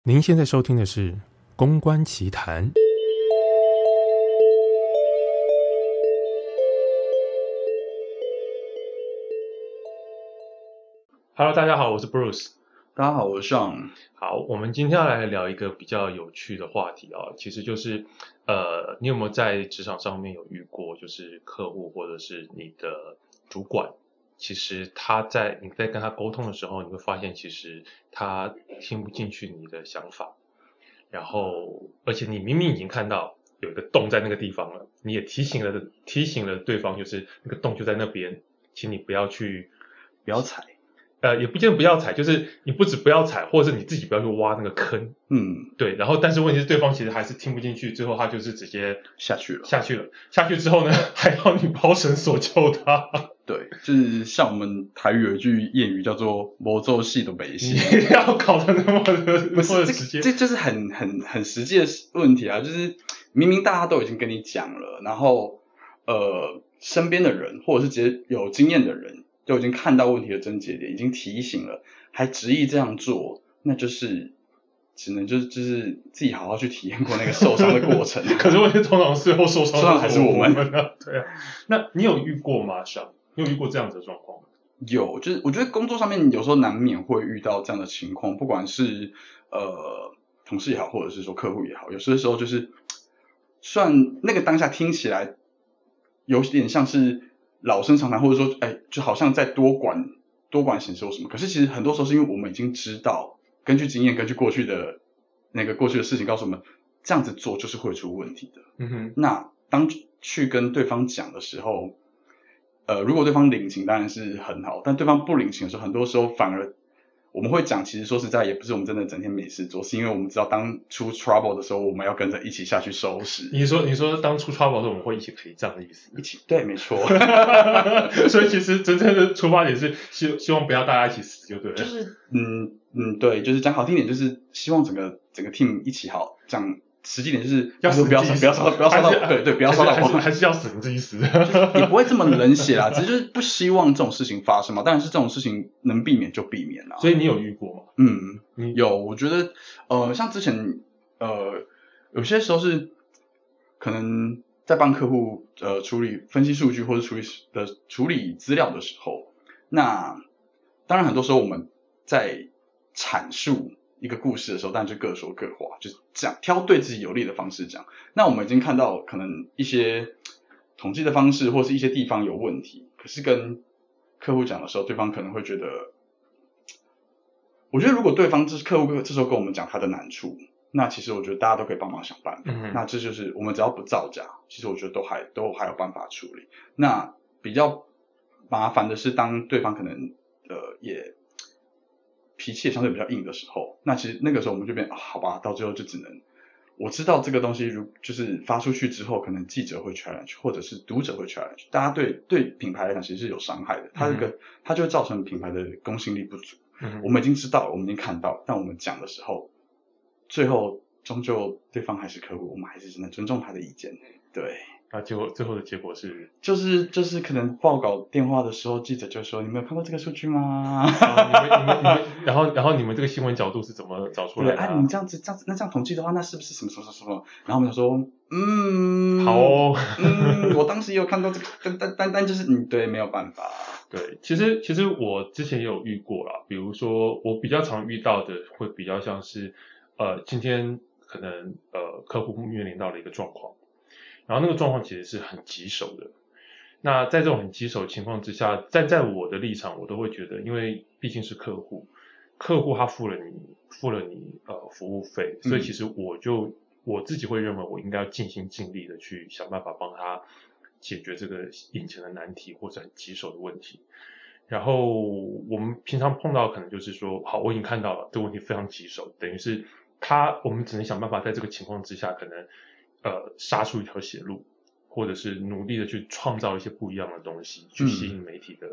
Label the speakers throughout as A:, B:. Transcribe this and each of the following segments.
A: 您现在收听的是《公关奇谈》。Hello， 大家好，我是 Bruce。
B: 大家好，我是 Sean。
A: 好，我们今天要来聊一个比较有趣的话题啊，其实就是你有没有在职场上面有遇过，就是客户或者是你的主管，其实你在跟他沟通的时候，你会发现其实他听不进去你的想法，然后而且你明明已经看到有一个洞在那个地方了，你也提醒了对方，就是那个洞就在那边，请你不要
B: 踩。
A: 也不见得不要踩，就是你不止不要踩，或者是你自己不要去挖那个坑。对，然后但是问题是对方其实还是听不进去，最后他就是直接下去之后呢，还要你抛绳索救他。
B: 对，就是像我们台语有一句谚语叫做魔咒戏都没戏，
A: 你要搞得那么直接，
B: 这就是很实际的问题啊，就是明明大家都已经跟你讲了，然后身边的人或者是直接有经验的人都已经看到问题的症结点，已经提醒了，还执意这样做，那就是只能就是自己好好去体验过那个受伤的过程。
A: 可是问题通常最后受伤
B: 还是我们
A: 啊。对啊，那你有遇过吗？你有遇过这样子的状况吗？
B: 有，就是我觉得工作上面有时候难免会遇到这样的情况，不管是同事也好，或者是说客户也好，有些时候就是虽然那个当下听起来有点像是老生常谈，或者说就好像在多管闲事或什么，可是其实很多时候是因为我们已经知道，根据经验，根据过去的事情告诉我们，这样子做就是会出问题的。那当去跟对方讲的时候，如果对方领情当然是很好，但对方不领情的时候，很多时候反而我们会讲，其实说实在也不是我们真的整天没事做，是因为我们知道当出 trouble 的时候，我们要跟着一起下去收拾。
A: 你说当出 trouble 的时候，我们会一起陪葬的意思？
B: 一起，对，没错。
A: 所以其实真正的出发点是希望不要大家一起死，就对了。
B: 就是对，就是讲好听点，就是希望整个 team 一起好，讲实际点就是不要烧到，对，不要烧到我，
A: 还是要死你自己死，
B: 也不会这么冷血啦，只是就是不希望这种事情发生嘛。当然是这种事情能避免就避免啦。
A: 所以你有遇过吗？
B: 有，我觉得像之前有些时候是可能在帮客户处理分析数据或者处理资料的时候，那当然很多时候我们在阐述一个故事的时候，当然就各说各话，就是讲挑对自己有利的方式讲。那我们已经看到可能一些统计的方式或是一些地方有问题，可是跟客户讲的时候，对方可能会觉得，我觉得如果对方客户这时候跟我们讲他的难处，那其实我觉得大家都可以帮忙想办法。那这就是我们只要不造假，其实我觉得都还有办法处理。那比较麻烦的是，当对方可能也脾气也相对比较硬的时候，那其实那个时候我们就变好吧，到最后就只能，我知道这个东西就是发出去之后，可能记者会 challenge， 或者是读者会 challenge， 大家对品牌来讲其实是有伤害的，它就会造成品牌的公信力不足。我们已经知道了，我们已经看到了，但我们讲的时候，最后终究对方还是客户，我们还是只能尊重他的意见。对。
A: 最后的结果是，
B: 就是可能报告电话的时候，记者就说：“你们有看过这个数据吗？”
A: 然后你们这个新闻角度是怎么找出来的？
B: 对，你们这样子，那这样统计的话，那是不是什么？然后我们就说，
A: 好哦，
B: 我当时也有看到这个，但就是对，没有办法。
A: 对，其实我之前也有遇过啦，比如说我比较常遇到的会比较像是，今天可能客户面临到了一个状况。然后那个状况其实是很棘手的，那在这种很棘手的情况之下，站在我的立场，我都会觉得，因为毕竟是客户他付了你服务费，所以其实我自己会认为我应该要尽心尽力的去想办法帮他解决这个眼前的难题或者很棘手的问题。然后我们平常碰到可能就是说，好，我已经看到了这个问题非常棘手，等于是我们只能想办法在这个情况之下可能杀出一条血路，或者是努力的去创造一些不一样的东西，去吸引媒体。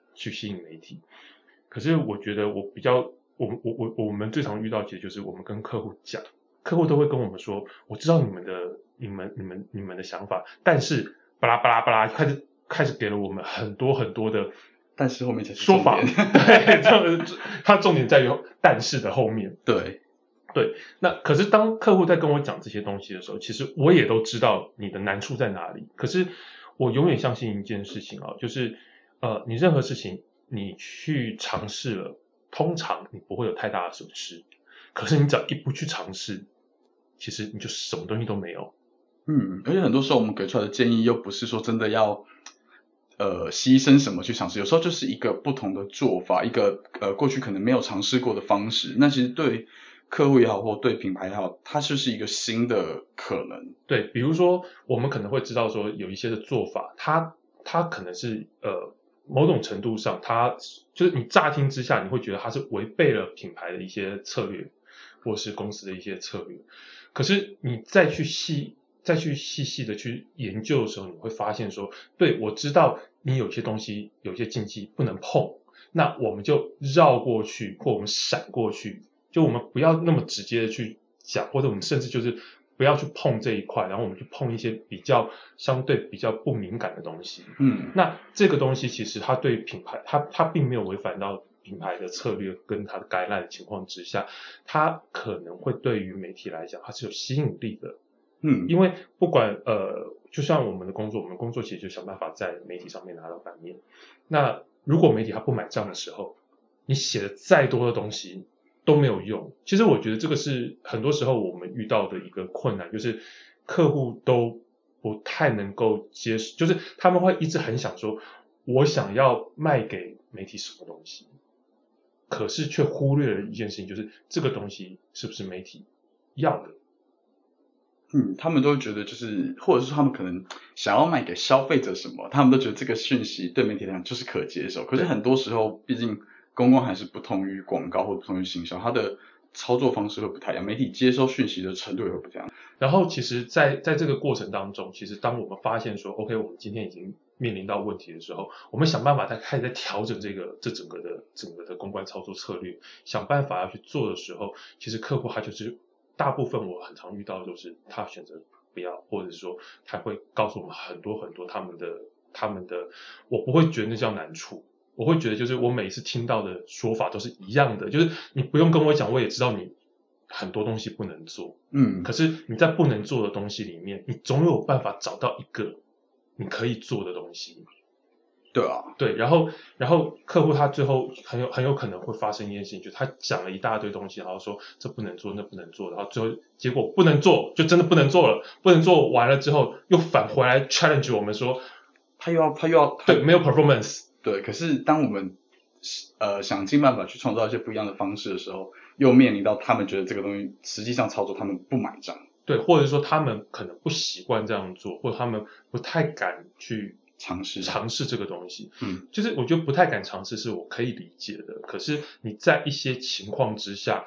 A: 可是我觉得我们最常遇到其实就是我们跟客户讲，客户都会跟我们说，我知道你们的想法，但是巴拉巴拉巴拉开始给了我们很多很多的，
B: 但是后面才是
A: 说法。对，它重点在于但是的后面。
B: 对。
A: 对，那可是当客户在跟我讲这些东西的时候，其实我也都知道你的难处在哪里。可是我永远相信一件事情啊，就是你任何事情你去尝试了，通常你不会有太大的损失。可是你只要一不去尝试，其实你就什么东西都没有。
B: 而且很多时候我们给出来的建议又不是说真的要牺牲什么去尝试，有时候就是一个不同的做法，一个过去可能没有尝试过的方式，那其实对客户也好或对品牌也好，它就是一个新的可能。
A: 对，比如说我们可能会知道说有一些的做法，它可能是某种程度上，它就是你乍听之下你会觉得它是违背了品牌的一些策略，或是公司的一些策略。可是你再去细细的去研究的时候，你会发现说，对，我知道你有些东西有些禁忌不能碰，那我们就绕过去，或我们闪过去，就我们不要那么直接的去讲，或者我们甚至就是不要去碰这一块，然后我们去碰一些相对比较不敏感的东西。那这个东西其实它对品牌，它并没有违反到品牌的策略跟它的guideline的情况之下，它可能会对于媒体来讲，它是有吸引力的。因为不管就像我们的工作，我们工作其实就想办法在媒体上面拿到版面。那如果媒体它不买账的时候，你写的再多的东西都没有用。其实我觉得这个是很多时候我们遇到的一个困难，就是客户都不太能够接受，就是他们会一直很想说，我想要卖给媒体什么东西，可是却忽略了一件事情，就是这个东西是不是媒体要的。
B: 他们都觉得就是，或者是他们可能想要卖给消费者什么，他们都觉得这个讯息对媒体来讲就是可接受。可是很多时候，毕竟公关还是不同于广告或不同于行销，它的操作方式会不太一样，媒体接收讯息的程度也会不太一样。
A: 然后其实在这个过程当中，其实当我们发现说 OK 我们今天已经面临到问题的时候，我们想办法开始在调整这整个的公关操作策略，想办法要去做的时候，其实客户他就是大部分我很常遇到的就是他选择不要，或者是说他会告诉我们很多很多他们的我不会觉得那叫难处，我会觉得就是我每次听到的说法都是一样的，就是你不用跟我讲，我也知道你很多东西不能做，可是你在不能做的东西里面，你总有办法找到一个你可以做的东西。
B: 对啊，
A: 对，然后客户他最后很有可能会发生一件事情，就是他讲了一大堆东西，然后说这不能做，那不能做，然后最后结果不能做，就真的不能做了，不能做完了之后又返回来 challenge 我们说
B: 他又要
A: 对没有 performance。
B: 对，可是当我们想尽办法去创造一些不一样的方式的时候，又面临到他们觉得这个东西实际上操作他们不买账。
A: 对，或者说他们可能不习惯这样做，或者他们不太敢去尝试这个东西。就是我觉得不太敢尝试是我可以理解的，可是你在一些情况之下，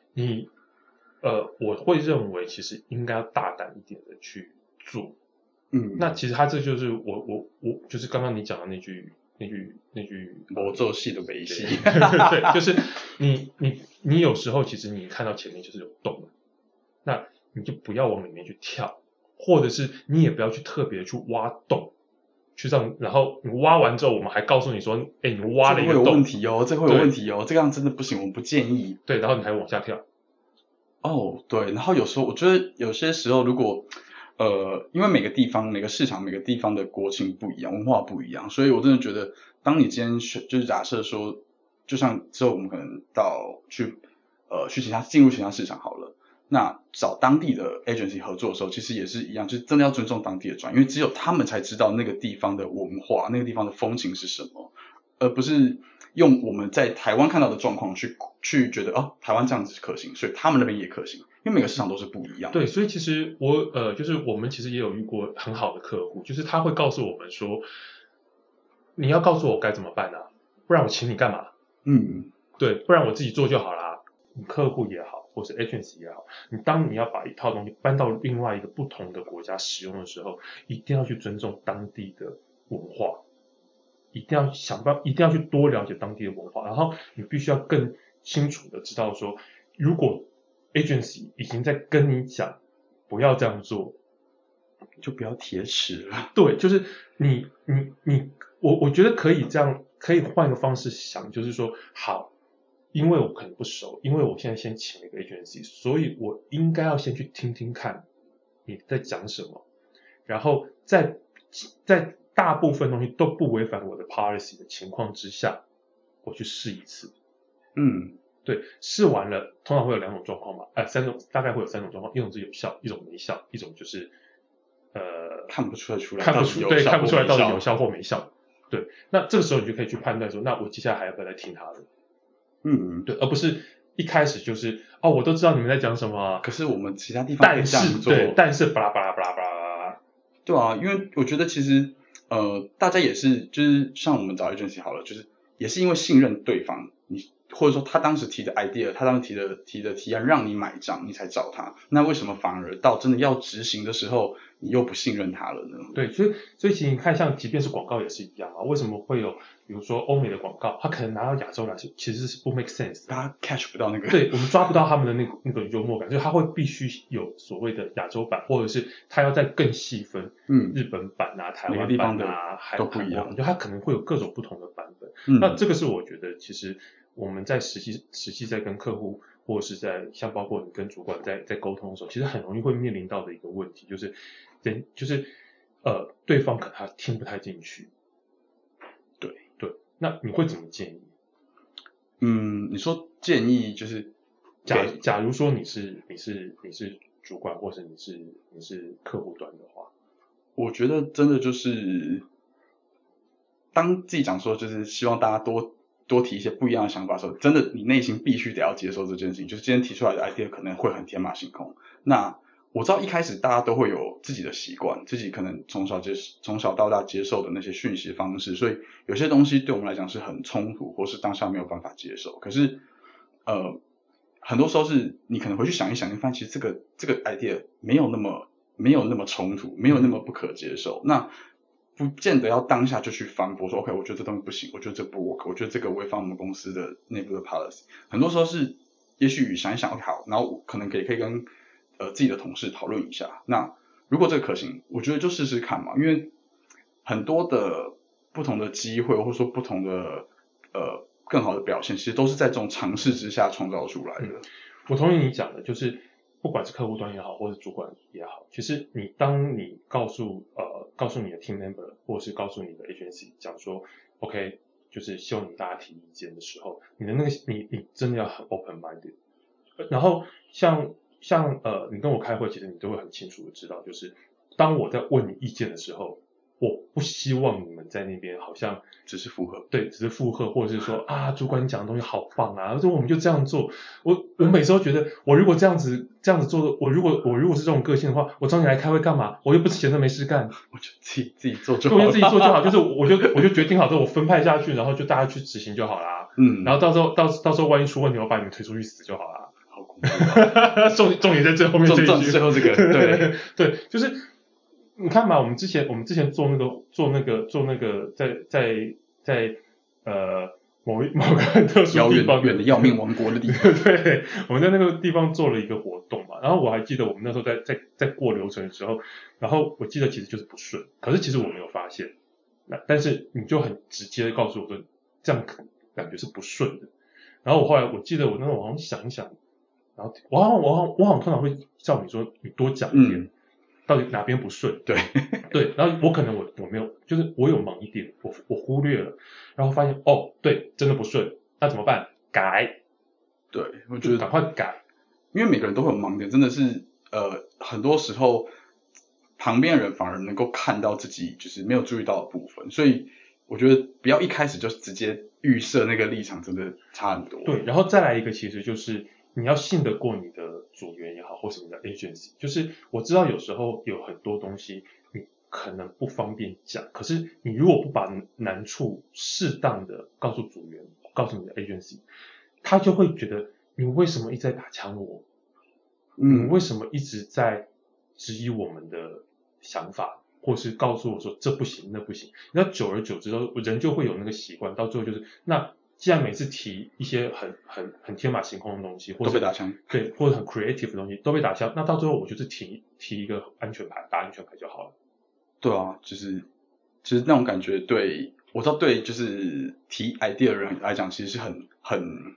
A: 我会认为其实应该要大胆一点的去做。那其实他这就是我就是刚刚你讲的那句
B: 魔咒系的维系。
A: 对，就是你有时候其实你看到前面就是有洞，那你就不要往里面去跳，或者是你也不要去特别去挖洞，去让然后你挖完之后，我们还告诉你说，你挖了一个洞，
B: 这会有问题哦，这会有问题哦，这样真的不行，我们不建议。
A: 对，然后你还往下跳。
B: 对，然后有时候我觉得有些时候如果因为每个地方、每个市场、每个地方的国情不一样，文化不一样，所以我真的觉得，当你今天就是假设说，就像之后我们可能去进入其他市场好了，那找当地的 agency 合作的时候，其实也是一样，就是真的要尊重当地的专业，因为只有他们才知道那个地方的文化、那个地方的风情是什么，而不是用我们在台湾看到的状况去觉得台湾这样子可行，所以他们那边也可行，因为每个市场都是不一样的。
A: 对，所以其实就是我们其实也有遇过很好的客户，就是他会告诉我们说，你要告诉我该怎么办啊，不然我请你干嘛？对，不然我自己做就好啦。你客户也好，或是 agency 也好，当你要把一套东西搬到另外一个不同的国家使用的时候，一定要去尊重当地的文化，一定要去多了解当地的文化，然后你必须要更清楚的知道说，如果 agency 已经在跟你讲不要这样做，
B: 就不要铁齿了。
A: 对，就是我觉得可以这样，可以换一个方式想，就是说，好， 因为我可能不熟，因为我现在先请了一个 agency， 所以我应该要先去听听看你在讲什么，然后在大部分东西都不违反我的 policy 的情况之下，我去试一次。对，试完了，通常会有2种状况嘛，大概会有3种状况，一种是有效，一种没效，一种就是
B: 看不出来
A: 看不出来到底有效或没效。对，那这个时候你就可以去判断说，那我接下来还要不要再听他的？对，而不是一开始就是我都知道你们在讲什么啊，
B: 可是我们其他地方可以这样做，
A: 但是巴拉巴拉巴拉巴拉，
B: 对啊，因为我觉得其实大家也是就是像我们找 agency 好了，就是也是因为信任对方，你或者说他当时提的 idea， 他当时提的提案让你买账，你才找他。那为什么反而到真的要执行的时候，你又不信任他了呢？
A: 对，所以其实你看，像即便是广告也是一样啊。为什么会有比如说欧美的广告，它可能拿到亚洲来其实是不 make sense 的，
B: 大家 catch 不到那个，
A: 对，我们抓不到他们的那个幽默感，就是它会必须有所谓的亚洲版，或者是它要再更细分，日本版啊、台湾版啊、
B: 都不一样，
A: 就它可能会有各种不同的版本。那这个是我觉得其实我们在实际在跟客户，或者是在像包括你跟主管在沟通的时候，其实很容易会面临到的一个问题，就是对方可能他听不太进去。对，那你会怎么建议？
B: 你说建议就是
A: 假如说你是主管，或者你是客户端的话，
B: 我觉得真的就是当自己讲说就是希望大家多提一些不一样的想法的时候，真的你内心必须得要接受这件事情，就是今天提出来的 idea 可能会很天马行空。那我知道一开始大家都会有自己的习惯，自己可能从小到大接受的那些讯息方式，所以有些东西对我们来讲是很冲突，或是当下没有办法接受。可是很多时候是你可能回去想一想，你发现其实这个 idea 没有那么冲突，没有那么不可接受。那不见得要当下就去反驳说 OK 我觉得这东西不行，我觉得这不 work， 我觉得这个违反我们公司的内部的 policy。 很多时候是也许想一想 OK 好，然后可能可以跟自己的同事讨论一下，那如果这个可行，我觉得就试试看嘛，因为很多的不同的机会，或者说不同的更好的表现，其实都是在这种尝试之下创造出来的。
A: 我同意你讲的，就是不管是客户端也好，或者主管也好，其实当你告诉你的 team member， 或者是告诉你的 agency 讲说 OK， 就是希望你大家提意见的时候，你的那个你真的要很 open minded。然后像你跟我开会，其实你都会很清楚的知道，就是当我在问你意见的时候，我不希望你们在那边好像
B: 只是附和，
A: 对，只是附和，或者是说主管你讲的东西好棒啊，说我们就这样做。我每次都觉得，我如果这样子做，我如果是这种个性的话，我找你来开会干嘛？我又不是闲着没事干，
B: 我就自己做就好，
A: 我就自己做就好，就是我就决定好之后，我分派下去，然后就大家去执行就好啦。然后到时候万一出问题，我把你们推出去死就好啦。
B: 好恐怖，
A: 重点在最后面这一句，
B: 最后这个
A: 对，就是你看嘛，我们之前做那个在某个特殊地方
B: 远的要命王国的地方，
A: 对，我们在那个地方做了一个活动嘛，然后我还记得我们那时候在过流程的时候，然后我记得其实就是不顺，可是其实我没有发现，但是你就很直接的告诉我说这样感觉是不顺的，然后我记得我那时候好像想一想，然后我好像通常会叫你说你多讲一点，到底哪边不顺？
B: 对，
A: 然后我可能我没有，就是我有忙一点，我忽略了，然后发现对，真的不顺，那怎么办？改。
B: 对，我觉得
A: 赶快改，
B: 因为每个人都会有盲点，真的是很多时候旁边人反而能够看到自己就是没有注意到的部分，所以我觉得不要一开始就直接预设那个立场，真的差很多。
A: 对，然后再来一个，其实就是你要信得过你的组员也好，或是你的 agency， 就是我知道有时候有很多东西你可能不方便讲，可是你如果不把难处适当的告诉组员，告诉你的 agency， 他就会觉得你为什么一直在打枪我，你为什么一直在质疑我们的想法，或是告诉我说这不行那不行，那久而久之之后，人就会有那个习惯，到最后就是那既然每次提一些很天马行空的东西，或者
B: 都被打枪，
A: 对，或者很 creative 的东西都被打枪，那到最后我就是提一个安全牌，打安全牌就好了。
B: 对啊，就是其实那种感觉，对我知道，对，就是提 idea 的人来讲，其实是很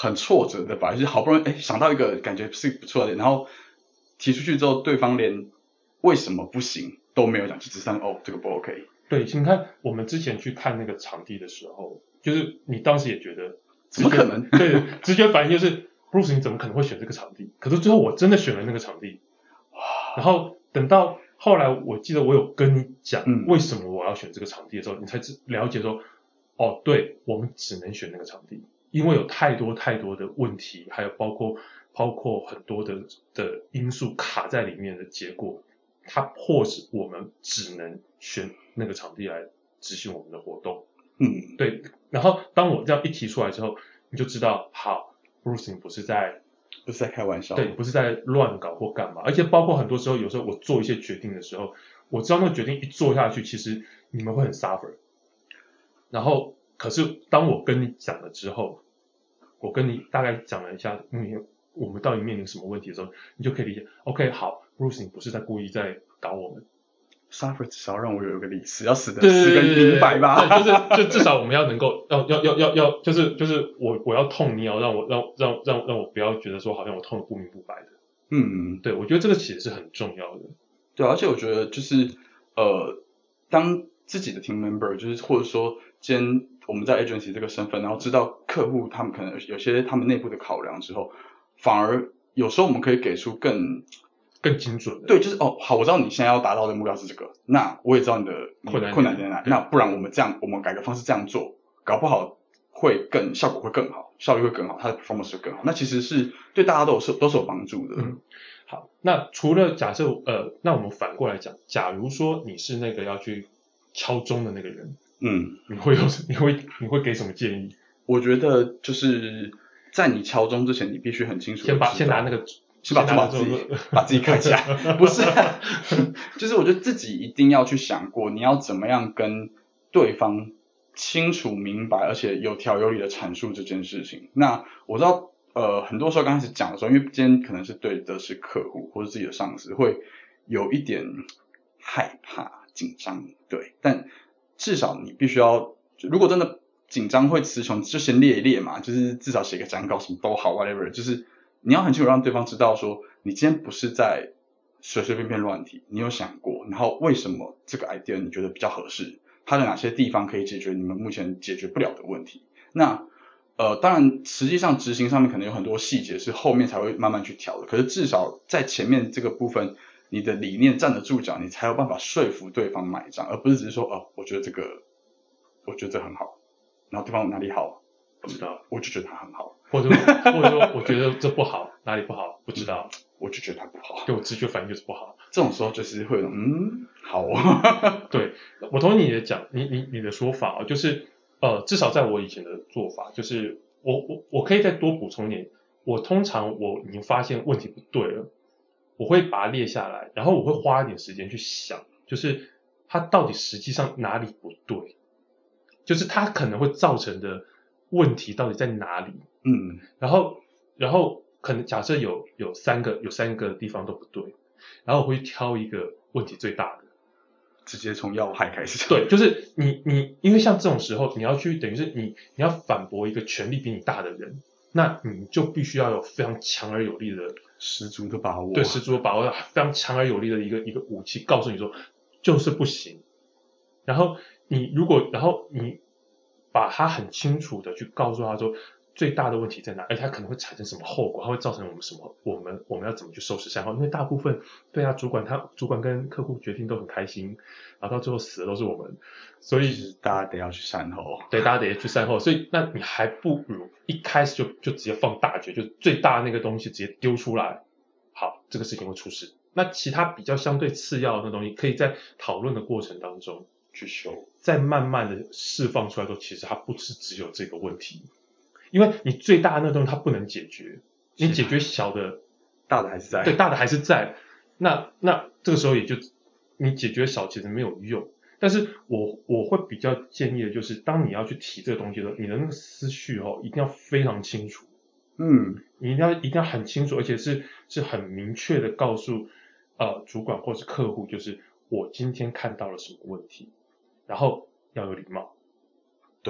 B: 很挫折的吧，就是好不容易想到一个感觉是不错的，然后提出去之后，对方连为什么不行都没有讲，就只是这个不 OK。
A: 对，你看我们之前去看那个场地的时候，就是你当时也觉得
B: 怎么可能？
A: 对，直觉反应就是 Bruce 你怎么可能会选这个场地？可是最后我真的选了那个场地，然后等到后来我记得我有跟你讲为什么我要选这个场地的时候，你才了解说，哦，对，我们只能选那个场地，因为有太多太多的问题，还有包括很多的因素卡在里面的结果，它迫使我们只能选那个场地来执行我们的活动。对。然后当我这样一提出来之后，你就知道，好 ，Bruce 你不是在
B: 开玩笑，
A: 对，不是在乱搞或干嘛，而且包括很多时候，有时候我做一些决定的时候，我知道那个决定一做下去，其实你们会很 suffer。然后，可是当我跟你讲了之后，我跟你大概讲了一下，我们到底面临什么问题的时候，你就可以理解。OK， 好 ，Bruce 你不是在故意在搞我们。
B: suffer 至少让我有一个理事，要死的死个明白吧。
A: 对，就至少我们要能够要，就是我要痛，你要让我不要觉得说好像我痛得不明不白的。对，我觉得这个其实是很重要的。
B: 对，而且我觉得就是当自己的 team member， 就是或者说今天我们在 agency 这个身份，然后知道客户他们可能有些他们内部的考量之后，反而有时候我们可以给出更
A: 精准的。
B: 对，就是好，我知道你现在要达到的目标是这个，那我也知道你的困难在哪，那不然我们改个方式这样做，搞不好效果会更好，效率会更好，它的 performance 会更好，那其实是对大家都是有帮助的。
A: 好，那除了假设那我们反过来讲，假如说你是那个要去敲钟的那个人，你会给什么建议？
B: 我觉得就是在你敲钟之前，你必须很清楚
A: 先拿那个。
B: 先把自己开起来，不是就是我觉得自己一定要去想过，你要怎么样跟对方清楚明白，而且有条有理的阐述这件事情。那我知道很多时候刚开始讲的时候，因为今天可能是对的是客户或者自己的上司，会有一点害怕紧张，对，但至少你必须要，如果真的紧张会词穷，就先列一列嘛，就是至少写个讲稿什么都好 whatever， 就是你要很清楚让对方知道说，你今天不是在随随便便乱提，你有想过，然后为什么这个 idea 你觉得比较合适，它的哪些地方可以解决你们目前解决不了的问题。那当然实际上执行上面可能有很多细节是后面才会慢慢去调的，可是至少在前面这个部分，你的理念站得住脚，你才有办法说服对方买账，而不是只是说我觉得这很好，然后对方哪里好
A: 不知道，
B: 我就觉得它很好，
A: 或者说我觉得这不好，哪里不好不知道，
B: 我就觉得它不好，
A: 对我直觉反应就是不好。
B: 这种时候就是会有好
A: 对，我同意你的讲，你的说法就是至少在我以前的做法，就是我可以再多补充一点，我通常已经发现问题不对了，我会把它列下来，然后我会花一点时间去想，就是它到底实际上哪里不对，就是它可能会造成的问题到底在哪里。然后可能假设有三个地方都不对，然后我会挑一个问题最大的，
B: 直接从要害开始。
A: 对，就是你因为像这种时候，你要去等于是你要反驳一个权力比你大的人，那你就必须要有非常强而有力的
B: 十足的把握，
A: 对，十足的把握，非常强而有力的一个武器，告诉你说就是不行。然后你把它很清楚的去告诉他说最大的问题在哪，而且它可能会产生什么后果，它会造成我们什么，我们要怎么去收拾善后？因为大部分对啊，主管跟客户决定都很开心，然后到最后死的都是我们，所以
B: 大家得要去善后。
A: 对，大家得去善后。所以那你还不如一开始就直接放大决，就最大的那个东西直接丢出来，好，这个事情会出事。那其他比较相对次要的东西，可以在讨论的过程当中去修，再慢慢的释放出来说，其实它不是只有这个问题。因为你最大的那个东西它不能解决，你解决小的，
B: 大的还是在，
A: 对，大的还是在。那这个时候也就你解决小其实没有用。但是我会比较建议的就是，当你要去提这个东西的时候，你的那个思绪一定要非常清楚。你一定要很清楚，而且是很明确的告诉主管或是客户，就是我今天看到了什么问题，然后要有礼貌。
B: 对。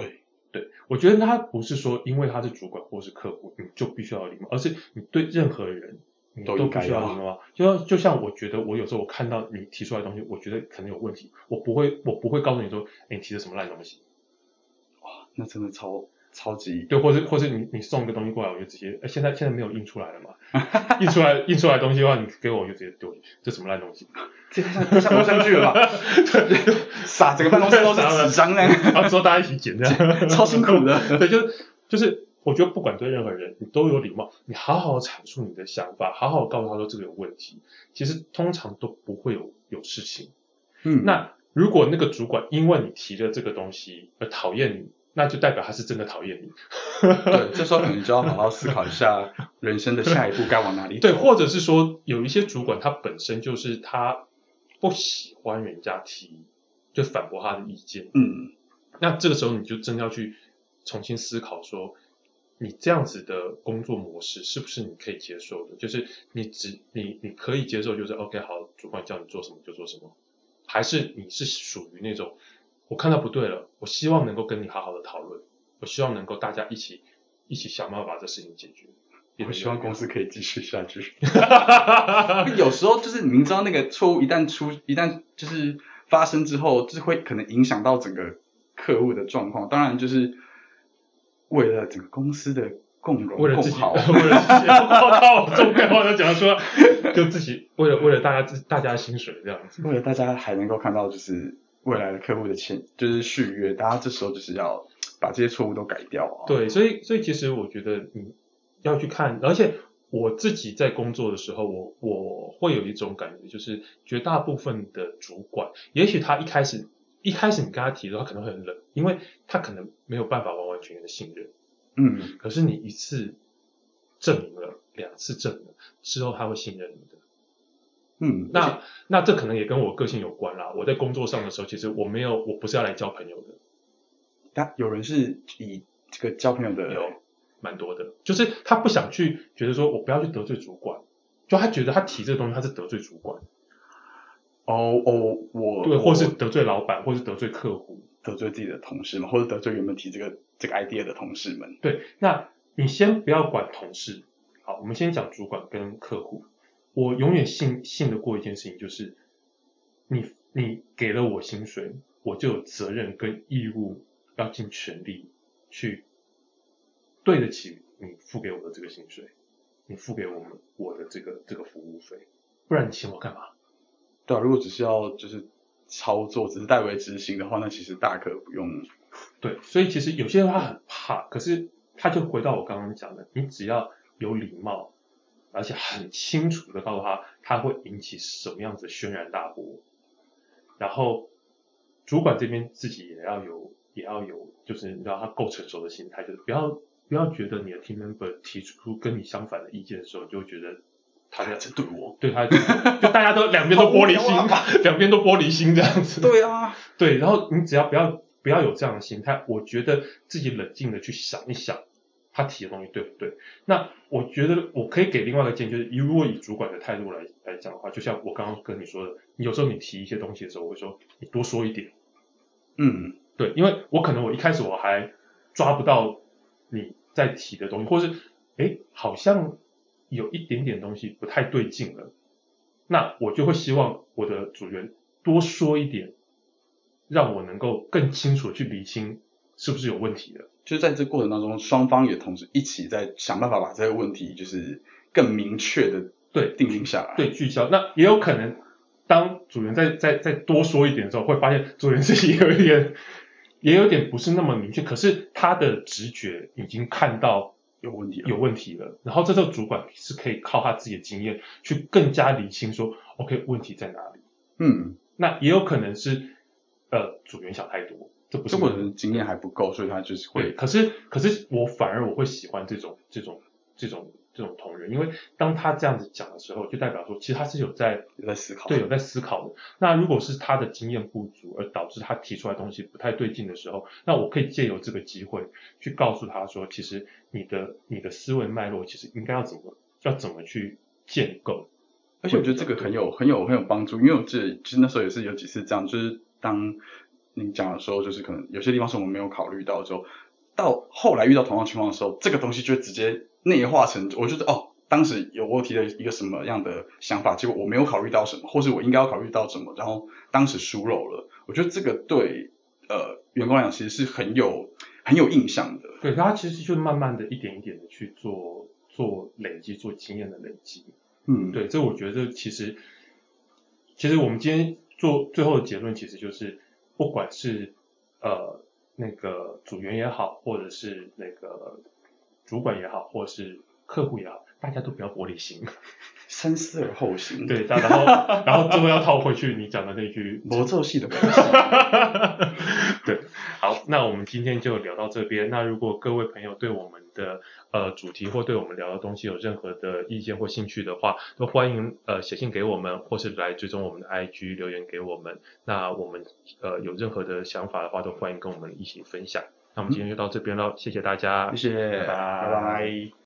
A: 对，我觉得他不是说因为他是主管或是客户，你就必须要有礼貌，而是你对任何人你都必须要礼貌。就像我觉得我有时候我看到你提出来的东西，我觉得可能有问题，我不会告诉你说，你提的什么烂东西。
B: 哇，那真的超级
A: 对，或是你送一个东西过来，我就直接，现在没有印出来了嘛，印出来的东西的话，你给我就直接丢进去，这什么烂东西？
B: 这太像偶像剧了吧？对，撒整个办公室都是纸张那样，
A: 然后之后大家一起捡这样，
B: 超辛苦的。
A: 对，就是我觉得不管对任何人，你都有礼貌，你好好阐述你的想法，好好告诉他说这个有问题，其实通常都不会有事情。那如果那个主管因为你提了这个东西而讨厌你，那就代表他是真的讨厌你。
B: 对，这时候可能就要好好思考一下人生的下一步该往哪里走。
A: 对，或者是说有一些主管他本身就是他不喜欢人家就反驳他的意见。那这个时候你就真的要去重新思考说，你这样子的工作模式是不是你可以接受的？就是你可以接受，就是 OK 好，主管叫你做什么就做什么，还是你是属于那种我看到不对了，我希望能够跟你好好的讨论，我希望能够大家一起想办法把这事情解决。
B: 我希望公司可以继续下去。有时候就是你明知道那个错误一旦就是发生之后，就是会可能影响到整个客户的状况。当然就是为了整个公司的共荣共好，
A: 为了自己，我中概话都讲出来，就自己为了大家的薪水这样子，
B: 为了大家还能够看到就是未来的客户的就是续约，大家这时候就是要把这些错误都改掉啊。
A: 对，所以其实我觉得你要去看，而且我自己在工作的时候，我会有一种感觉，就是绝大部分的主管，也许他一开始你跟他提的时候，他可能会很冷，因为他可能没有办法完完全全的信任。可是你一次证明了，2次证明了之后，他会信任你的。那这可能也跟我个性有关啦。我在工作上的时候，其实我不是要来交朋友的。
B: 但有人是以这个交朋友的
A: 有蛮多的，就是他不想去觉得说我不要去得罪主管，就他觉得他提这个东西他是得罪主管。对，或是得罪老板，或是得罪客户，
B: 得罪自己的同事嘛，或者得罪原本提这个 idea 的同事们。
A: 对，那你先不要管同事，好，我们先讲主管跟客户。我永远信得过一件事情，就是你给了我薪水，我就有责任跟义务要尽全力去对得起你付给我的这个薪水，你付给我的这个服务费，不然你请我干嘛？
B: 对啊，如果只是要就是操作，只是代为执行的话，那其实大可不用。
A: 对，所以其实有些人他很怕，可是他就回到我刚刚讲的，你只要有礼貌，而且很清楚的告诉他，他会引起什么样子的轩然大波，然后主管这边自己也要有，就是你知道他够成熟的心态，就是不要觉得你的 team member 提出跟你相反的意见的时候，就会觉得他在
B: 针对我，
A: 对他就大家都两边都玻璃心，两边都玻璃心这样子。
B: 对啊，
A: 对，然后你只要不要有这样的心态，我觉得自己冷静的去想一想，他提的东西对不对？那我觉得我可以给另外一个建议，就是如果以主管的态度来讲的话，就像我刚刚跟你说的，有时候你提一些东西的时候，我会说你多说一点。对，因为我可能一开始我还抓不到你在提的东西，或是好像有一点点东西不太对劲了，那我就会希望我的组员多说一点，让我能够更清楚的去理清是不是有问题的。
B: 就是在这过程当中，双方也同时一起在想办法把这个问题就是更明确的定定下来，
A: 对，聚焦。那也有可能当组员再多说一点的时候，会发现组员自己也有点不是那么明确，可是他的直觉已经看到有问题了，然后这时候主管是可以靠他自己的经验去更加理清说 OK 问题在哪里。那也有可能是组员想太多，这不是
B: 或者是经验还不够，所以他就是会。
A: 对，可是我反而我会喜欢这种同仁，因为当他这样子讲的时候，就代表说其实他是有在
B: 思考，
A: 对，有在思考的。那如果是他的经验不足而导致他提出来的东西不太对劲的时候，那我可以借由这个机会去告诉他说，其实你的思维脉络其实应该要怎么去建构。
B: 而且我觉得这个很有帮助，因为我其实那时候也是有几次这样，就是当你讲的时候，就是可能有些地方是我们没有考虑到之后， 到后来遇到同样情况的时候，这个东西就直接内化成，我觉得当时我提了一个什么样的想法，结果我没有考虑到什么，或是我应该要考虑到什么，然后当时疏漏了。我觉得这个对员工来讲其实是很有印象的。
A: 对，他其实就慢慢的一点一点的去做累积，做经验的累积。对，这我觉得其实我们今天做最后的结论，其实就是不管是那个组员也好，或者是那个主管也好，或者是客户也好，大家都不要玻璃心，
B: 三思而后行。
A: 对，然后最后要套回去你讲的那句
B: 魔咒系的关系。
A: 对，好，那我们今天就聊到这边。那如果各位朋友对我们的主题或对我们聊的东西有任何的意见或兴趣的话，都欢迎写信给我们，或是来追踪我们的 IG 留言给我们。那我们有任何的想法的话，都欢迎跟我们一起分享。那我们今天就到这边了，谢谢大家，
B: 谢谢，拜拜。